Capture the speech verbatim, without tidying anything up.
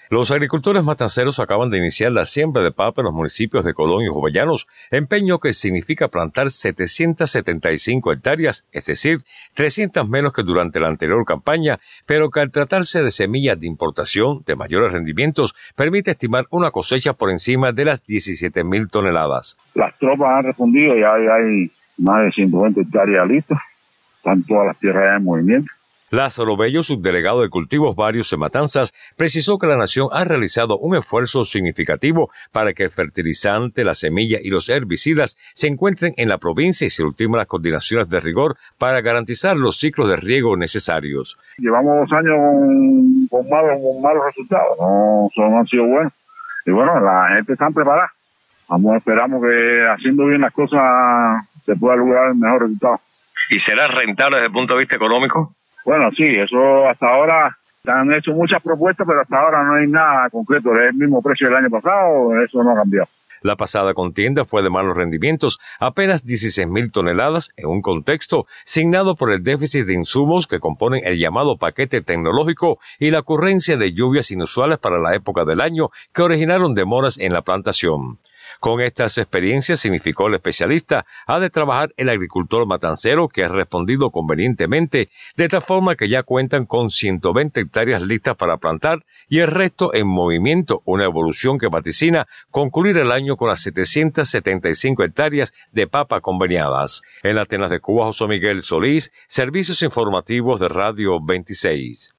Los agricultores matanceros acaban de iniciar la siembra de papa en los municipios de Colón y Jovellanos, empeño que significa plantar setecientas setenta y cinco hectáreas, es decir, trescientas menos que durante la anterior campaña, pero que al tratarse de semillas de importación de mayores rendimientos, permite estimar una cosecha por encima de las diecisiete mil toneladas. Las tropas han respondido, ya hay, hay más de ciento veinte hectáreas listas, están todas las tierras en movimiento. Lázaro Bello, subdelegado de Cultivos Varios en Matanzas, precisó que la nación ha realizado un esfuerzo significativo para que el fertilizante, la semilla y los herbicidas se encuentren en la provincia y se ultimen las coordinaciones de rigor para garantizar los ciclos de riego necesarios. Llevamos dos años con, con, malos, con malos resultados, no, no han sido buenos. Y bueno, la gente está preparada. Vamos, esperamos que haciendo bien las cosas se pueda lograr el mejor resultado. ¿Y será rentable desde el punto de vista económico? Bueno, sí, eso hasta ahora, se han hecho muchas propuestas, pero hasta ahora no hay nada concreto. Es el mismo precio del año pasado, eso no ha cambiado. La pasada contienda fue de malos rendimientos, apenas dieciséis mil toneladas, en un contexto signado por el déficit de insumos que componen el llamado paquete tecnológico y la ocurrencia de lluvias inusuales para la época del año que originaron demoras en la plantación. Con estas experiencias, significó el especialista, ha de trabajar el agricultor matancero que ha respondido convenientemente, de tal forma que ya cuentan con ciento veinte hectáreas listas para plantar y el resto en movimiento, una evolución que vaticina concluir el año con las setecientas setenta y cinco hectáreas de papa conveniadas. En Atenas de Cuba, José Miguel Solís, Servicios Informativos de Radio veintiséis.